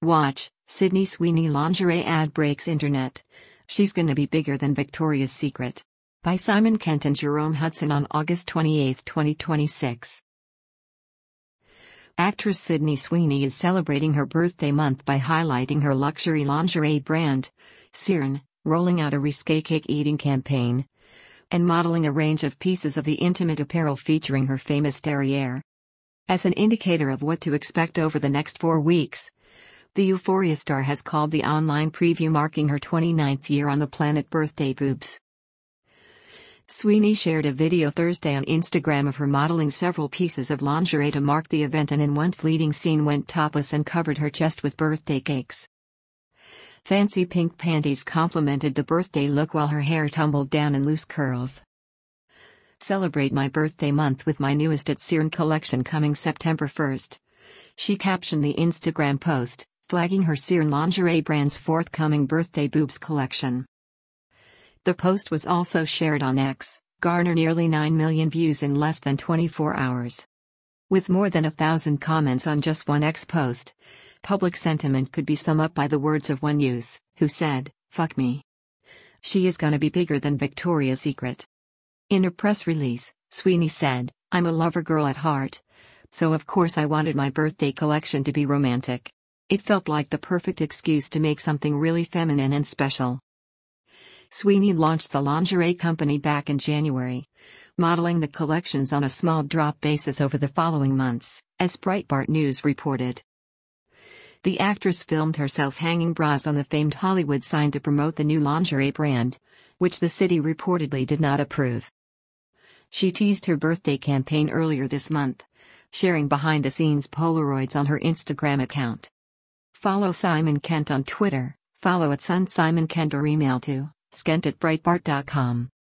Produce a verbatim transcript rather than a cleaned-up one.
Watch, Sydney Sweeney lingerie ad breaks internet. She's gonna be bigger than Victoria's Secret. By Simon Kent and Jerome Hudson on August twenty-eighth, twenty twenty-six. Actress Sydney Sweeney is celebrating her birthday month by highlighting her luxury lingerie brand, Ciarán, rolling out a risque cake-eating campaign, and modeling a range of pieces of the intimate apparel featuring her famous derriere. As an indicator of what to expect over the next four weeks, the Euphoria star has called the online preview marking her twenty-ninth year on the planet birthday boobs. Sweeney shared a video Thursday on Instagram of her modeling several pieces of lingerie to mark the event, and in one fleeting scene went topless and covered her chest with birthday cakes. Fancy pink panties complemented the birthday look while her hair tumbled down in loose curls. "Celebrate my birthday month with my newest at Ciarán collection coming September first," she captioned the Instagram post, flagging her Ciarán lingerie brand's forthcoming birthday boobs collection. The post was also shared on X, garnered nearly nine million views in less than twenty-four hours. With more than a thousand comments on just one X post, public sentiment could be summed up by the words of one user, who said, "Fuck me. She is gonna be bigger than Victoria's Secret." In a press release, Sweeney said, "I'm a lover girl at heart, so of course I wanted my birthday collection to be romantic. It felt like the perfect excuse to make something really feminine and special." Sweeney launched the lingerie company back in January, modeling the collections on a small drop basis over the following months, as Breitbart News reported. The actress filmed herself hanging bras on the famed Hollywood sign to promote the new lingerie brand, which the city reportedly did not approve. She teased her birthday campaign earlier this month, sharing behind-the-scenes Polaroids on her Instagram account. Follow Simon Kent on Twitter, follow at Sun Simon Kent, or email to skent at breitbart dot com.